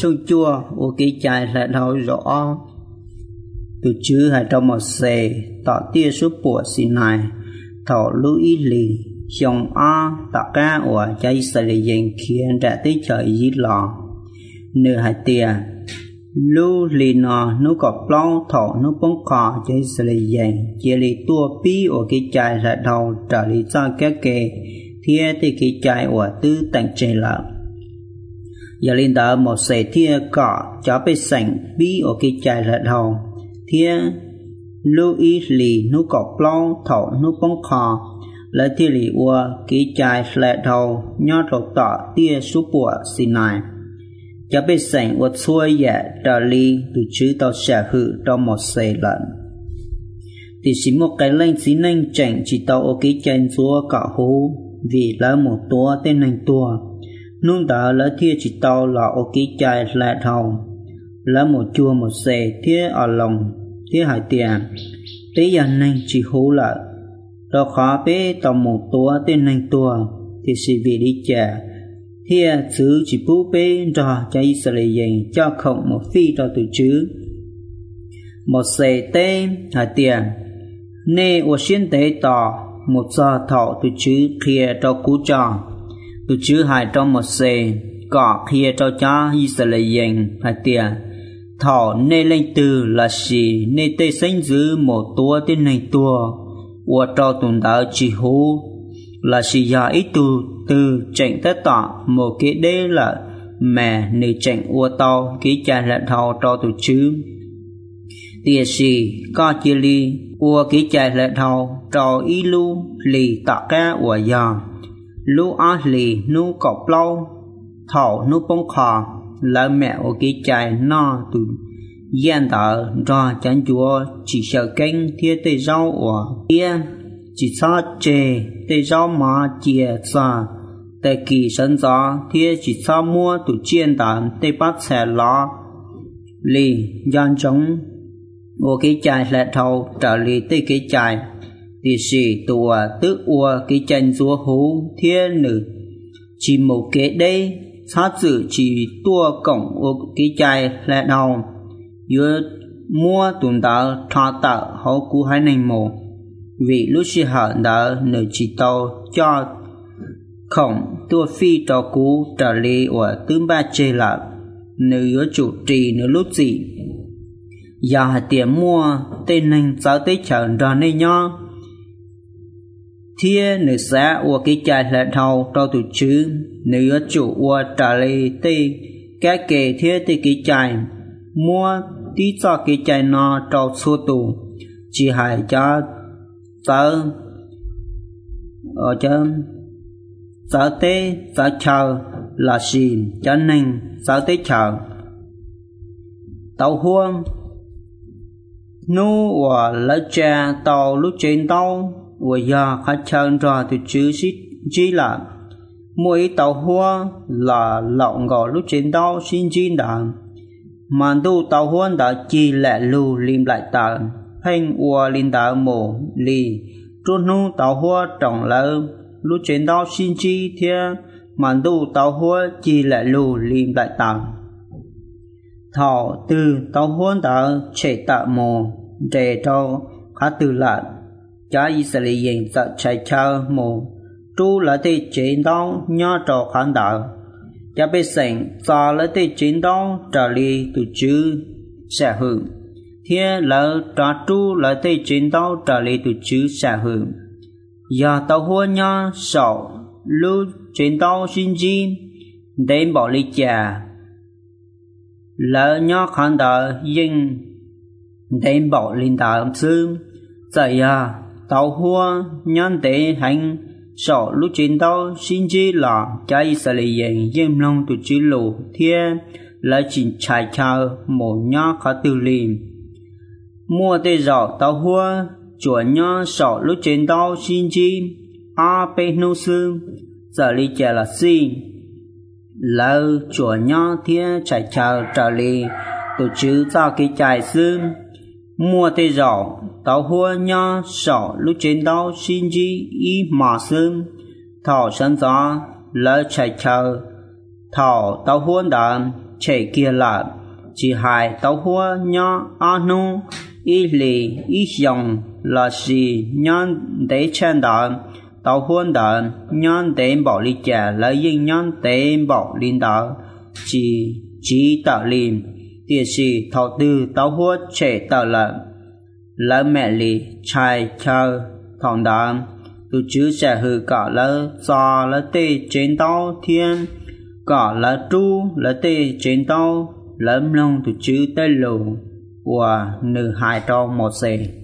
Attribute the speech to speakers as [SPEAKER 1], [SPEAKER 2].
[SPEAKER 1] sông chua ở cái trái là đầu rõ từ chữ hai trong một xe tỏ tia số bộ xin này thọ lưu ý lì dòng a tất cả ở trái sẽ là dành khiến đã tới trời dĩ lò nửa hai tia lưu lì nó có plau thọ nó bóng cỏ trái sẽ là dành chỉ lì tua pi ở cái trái là đầu trở lì cho các kề thia thì cái trái ở tư tặng trên lợn giờ linh đạo một sợi thia cọ cho bé sành bí ở cái trái là đầu thia lưu ý lì nó có plau thọ nó bóng cỏ lấy thia lì ở cái trái là đầu nhớ đầu tỏ tia số bộ xin này cho bé sành ở xuôi dạ trở lì từ chữ tao sẽ hư trong một sợi lợn thì chỉ một cái lên xí nhanh chẳng chỉ tao ở cái chân chúa cả hú vì là một tua tên nhanh tua nung đã lấy thia chỉ tao là ở cái trái là đầu là một chua một xe thia ở lòng thia hải tiền tế dần nhanh chỉ hú lại đó khó bé tao một tua tên nhanh tua thì chỉ vì đi chè thia chữ chỉ bú bé cho trái sẽ lấy dành cho không một phi cho từ chữ một xe tên hải tiền nê ở xuyên tế tỏ một giờ thọ từ chữ kia cho cú tròn từ chữ hai trong một xe cọ kia cho cha Israel dành hai tiền thọ nê lên từ là gì nê tê sinh giữ một tua tên này tua và cho tuần đạo chỉ hú là gì giờ ít từ chạy tới tọ một cái đế là mẹ nê chạy ua tao cái cha là thọ cho từ chữ tia gì có chia ly ua cái trái là đầu trò y lu lì tạ ca ua giò lu á lì nu cọp lâu thọ nu bông khò là mẹ ua cái trái no từ gian tờ cho chán chúa chỉ sợ canh thia tê rau ua kia chỉ sao chê tê rau mà chia xa tê kỳ sân gió thia chỉ sao mua từ chiên tàn tê bắt xe lo lì gian chống ô cái trái là thầu trở lì tới cái trái thì sĩ tùa tức ua cái chân chúa hú thiên nữ chỉ một cái đây sát dự chỉ tua cổng ô cái trái là đầu vừa mua tuần đạo thọ tạo hậu cú hai này mồ vì lúc sĩ hở đã nữ chỉ tàu cho khổng tua phi cho cú trở lì ua tương ba chê lạc nữ chủ trì nữ lúc gì giờ tiền mua tên anh giáo tới chợ ra nơi nhỏ thia nữ xã của cái trái là thầu cho tụi chứ nữ chủ của trả lời tê cái kề thia tê cái trái mua tí cho cái trái nó cho số tù chỉ hại cho tớ ở chân giáo tế giáo chờ là gì cho nên giáo tế chờ tàu huông nu và lấy cha tàu lúc trên tàu và giờ khách chân ra từ chữ chỉ là mỗi tàu hoa là lọng gò lúc trên tàu xin chín đàn mà tu tàu hoa đã chỉ lẹ lưu lim lại tàn hành và linh đạo mổ lì trôn nu tàu hoa trồng lỡ lúc trên tàu xin chi thia mà tu tàu hoa chỉ lẹ lưu lim lại tàn thọ từ tàu huân đã chạy tạ mồ để cho khá từ lạ cha Israel dành sợ chạy chờ mồ chú là thế chiến đấu nhớ cho khán đạo cha biết sẵn do là thế chiến đấu trở đi từ chữ sẽ hưởng thế là trả chú là thế chiến đấu trở đi từ chữ sẽ hưởng giờ tàu huân nhớ sợ lưu chiến đấu xin chi đến bỏ lý cha lỡ nhớ khán đạo nhưng đến bỏ linh đạo sư vậy tàu hoa nhân tế hành sợ lúc chiến đấu xin chỉ là cha Israel dân lòng từ chữ lù thiên là chỉ chạy chờ một nhớ khá từ liền mua tê rõ tàu hoa chúa nhớ sợ lúc chiến đấu xin chỉ bê nô sư giờ lý trẻ là gì lỡ chúa nhớ thiên chạy chờ trở lì từ chữ ra cái chạy sư mua tê rõ tàu hoa nhớ sợ lúc chiến đấu xin chỉ mà sư thọ sân gió lỡ chạy chờ thọ tàu hoa đã chạy kia là chỉ hai tàu hoa nhỏ anu ý lì ý dòng là gì nhân để chân đàn tàu huân đàn nhân để bảo lý trả lấy những nhân để bảo linh đạo chỉ tạo liền tiền sĩ thọ tư tàu huân chạy tạo lỡ mẹ lì trai chờ thòng đàn tu chứ sẽ hư cả lỡ do lỡ tê trên tàu thiên cả lỡ tru lỡ tê trên tàu lỡ lông tu chứ tê lù và nửa hai trong một xe